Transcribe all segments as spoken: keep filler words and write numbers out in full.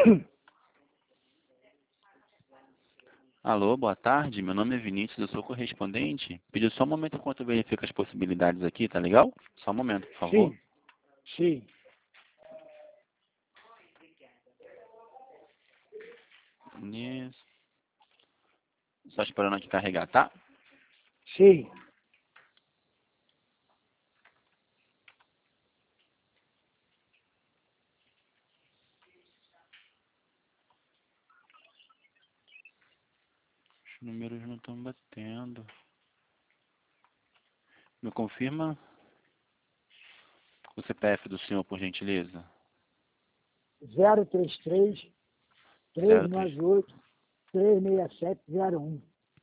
Alô, boa tarde. Meu nome é Vinícius, eu sou correspondente. Pediu só um momento enquanto eu verifico as possibilidades aqui, tá legal? Só um momento, por favor. Sim, sim, Isso. Só esperando aqui carregar, tá? sim. Os números não estão batendo. Me confirma o C P F do senhor, por gentileza? zero três três, três Zero três. nove oito, três seis sete zero um.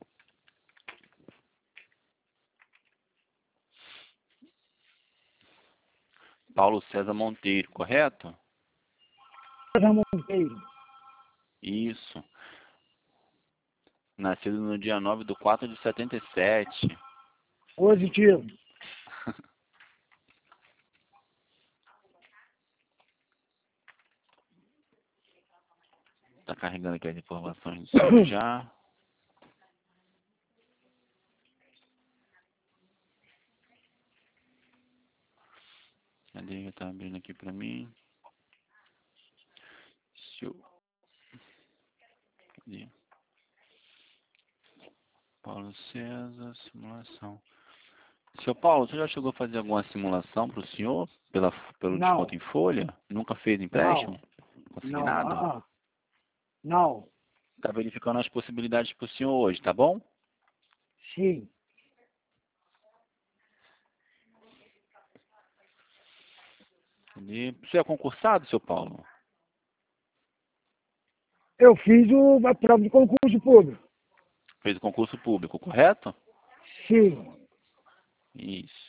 Paulo César Monteiro, correto? César Monteiro. Isso. Nascido no dia nove de quatro de setenta e sete. Positivo. Tá carregando aqui as informações do senhor já. Cadê? Tá abrindo aqui pra mim. Seu... Cadê? Paulo César, simulação. Senhor Paulo, você já chegou a fazer alguma simulação para o senhor pela, pelo desconto Não, em folha? Nunca fez empréstimo? não, não, Consignado? ah, ah, não, Está verificando as possibilidades para o senhor hoje, tá bom? sim. E você é concursado, senhor Paulo? Eu fiz o, a prova de concurso público. Fez o concurso público, correto? Sim. Isso.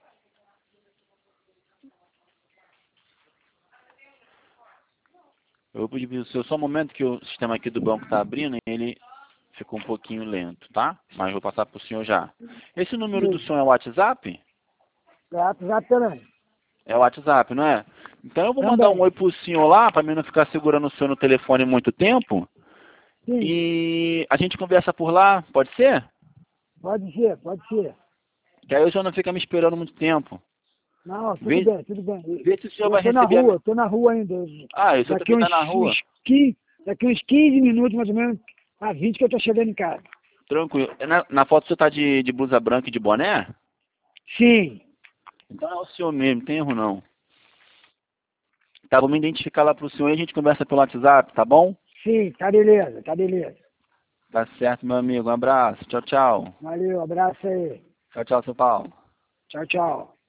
Eu vou pedir para o senhor só um momento que o sistema aqui do banco está abrindo e ele ficou um pouquinho lento, tá? Mas vou passar para o senhor já. Esse número do Sim. senhor é o WhatsApp? Gato já também. É o WhatsApp, não é? Então eu vou mandar um Também. oi pro senhor lá, para mim não ficar segurando o senhor no telefone muito tempo. Sim. E a gente conversa por lá, pode ser? Pode ser, pode ser. Que aí o senhor não fica me esperando muito tempo. Não, tudo Vê, bem, tudo bem. vê se o senhor Eu vai tô na receber a... rua, tô na rua ainda. Ah, o senhor Daqui também uns, tá na rua? uns quinze, daqui uns quinze minutos, mais ou menos, a vinte que eu tô chegando em casa. Tranquilo. Na, na foto o senhor tá de, de blusa branca e de boné? Sim. Então é o senhor mesmo, não tem erro não. Tá, vou me identificar lá pro senhor e a gente conversa pelo WhatsApp, tá bom? Sim, tá beleza, tá beleza. Tá certo, meu amigo. Um abraço. Tchau, tchau. Valeu, abraço aí. Tchau, tchau, seu Paulo. Tchau, tchau.